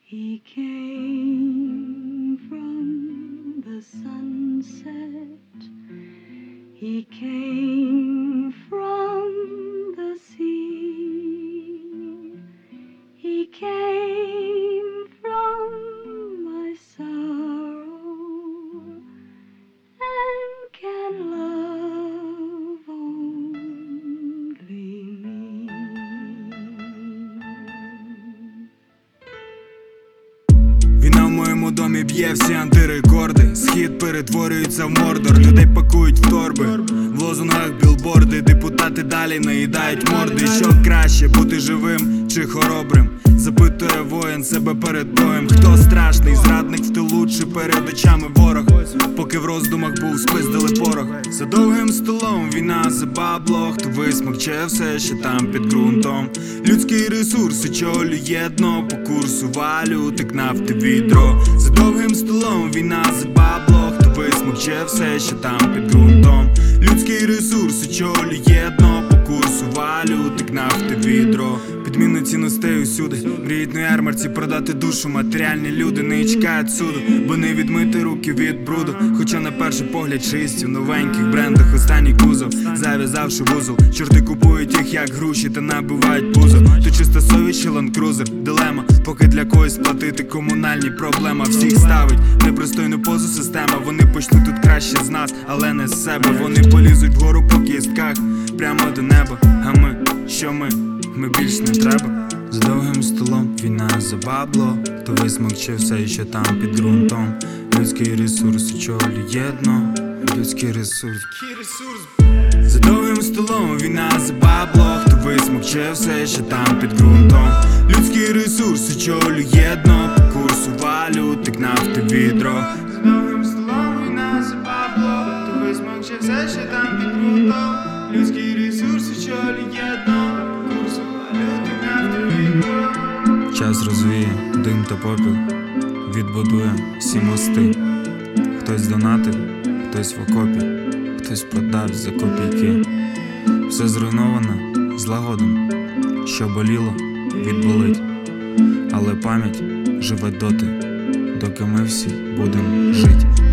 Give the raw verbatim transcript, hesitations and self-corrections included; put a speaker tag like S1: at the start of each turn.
S1: He came from the sunset, he came from the sea, he came from my sorrow, and can love only me.
S2: Війна в моєму домі б'є всі антирекорди. Схід перетворюється в Мордор, людей пакують в торби, в лозунгах білборди. Депутати далі наїдають морди. Що краще, бути живим чи хоробрим? Запитує воїн себе перед боєм. Хто страшний, зрадник в тилу чи перед очами ворог? Поки в роздумах був, спиздили порох. За довгим столом війна за бабло. Хто висмокче все, що там під ґрунтом. Людський ресурс очолює дно. По курсу валют, нафти відро. За довгим столом війна за бабло. Хто висмокче все, що там під ґрунтом. Людський ресурс очолює дно. По курсу валют, нафти відро. Підміну цінностей усюди. Мріють на ярмарці продати душу. Матеріальні люди не чекають суду, бо не відмити руки від бруду. Хоча на перший погляд чисті в новеньких брендах останній кузов, зав'язавши вузол. Чорти купують їх як груші та набивають пузо. То чиста совість чи ландкрузер, дилема. Поки для когось платити комунальні проблема. Всіх ставить непристойну позу система. Вони почнуть тут краще з нас, але не з себе. Вони полізуть вгору по кістках, прямо до неба. А ми, що ми? Ми більш не треба. З довгим столом війна за бабло. Хто висмокче все, що там під ґрунтом. Людський ресурс очолює дно. Людський ресурс. За довгим столом війна за бабло. Хто висмокче все, що там під ґрунтом. Людський ресурс очолює дно. По курсу валют, як нафти відро. За довгим столом війна за бабло. Хто висмокче все, що там під ґрунтом. Людський ресурс очолює дно. Час розвіє дим та попіл, відбудує всі мости. Хтось донатив, хтось в окопі, хтось продав за копійки. Все зруйновано злагодом, що боліло, відболить. Але пам'ять живе доти, доки ми всі будемо жити.